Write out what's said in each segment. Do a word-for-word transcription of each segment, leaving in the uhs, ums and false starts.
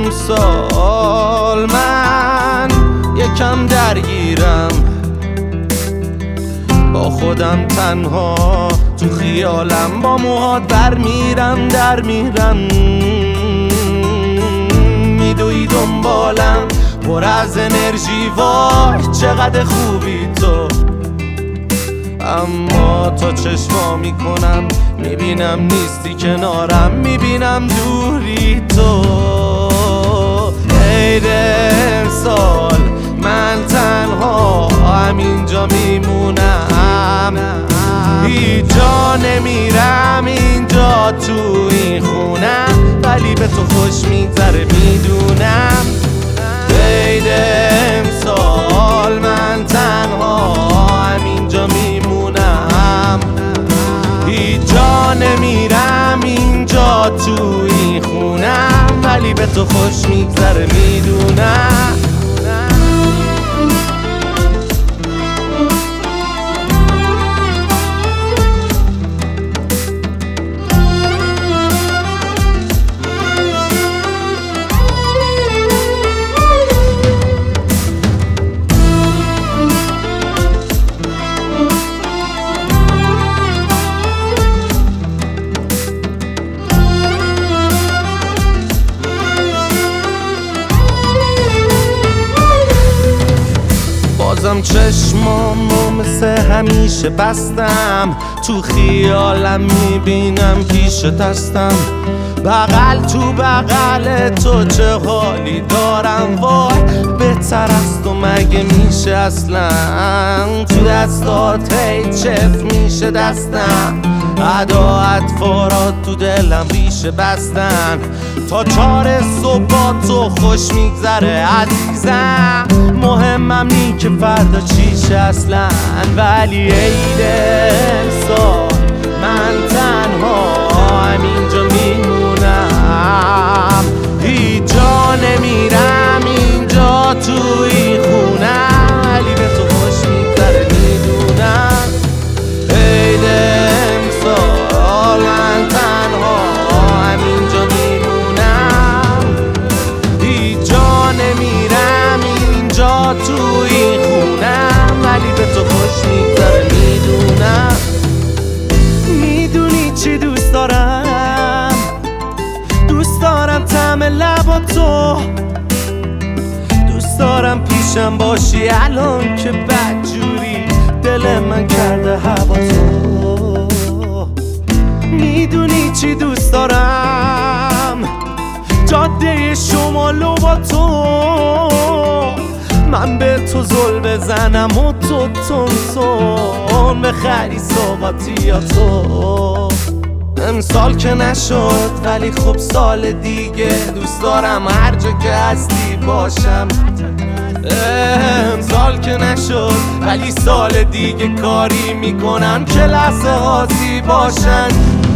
امسال من یکم درگیرم، با خودم تنها تو خیالم، با موهات بر میرم در میرم، میدوی دنبالم پر از انرژی، وای چقدر خوبی تو. اما تا چشما میکنم میبینم نیستی کنارم، میبینم دوری تو. عید امسال من تنها همینجا میمونم، هیچ جا نمیرم اینجا تو این خونم، ولی به تو خوش میگذره میدونم. عید امسال من تنها همینجا میمونم، هیچ جا نمیرم اینجا تو این خونم، ولی به تو خوش میگذره میدونم. بازم چشمامو مثل همیشه بستم، تو خیالم میبینم پیش دستم، بغل تو بغل تو چه حالی دارم، وای بهتر از تو مگه میشه اصلا، تو دستات هی چف میشه دستم، ادا اطفارات تو دلم ریشه بستن، تا چار صبح با تو خوش میگذره عزیزم، مهمم نی که فردا چیشه اصلا، ولی عید امسال من تنها همینجا میمونم، هیچ جا نمیرم اینجا تو این خونم، ولی به تو خوش میگذره میدونم. عید امسال من تنها همینجا میمونم، هیچ جا نمیرم اینجا تو این خونم، ولی به تو خوش میگذره میدونم. میدونی چی دوست دارم؟ دوست دارم طعم لبا تو، دوست دارم پیشم باشی الان که بدجوری دل من کرده هوا تو. میدونی چی دوست دارم؟ جاده شمالو با تو، من به تو زل بزنم و تو تونسون بخری سوقاتی یا تو. امسال که نشد ولی خب سال دیگه دوست دارم هر جا که هستی باشم. امسال که نشد ولی سال دیگه کاری میکنم که لحظه هاتی باشن.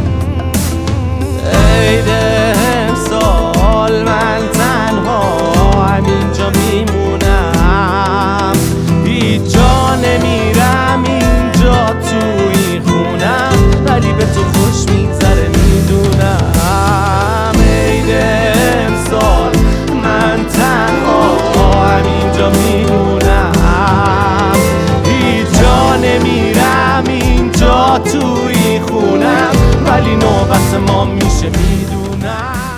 عید امسال من تنها همینجا میمونم، هیچ جا نمیرم اینجا تو این خونم، ولی به تو خوش میگذره میدونم. عید امسال من تنها همینجا میمونم، هیچ جا نمیرم اینجا تو این خونم، ولی نوبت ما میشه میدونم.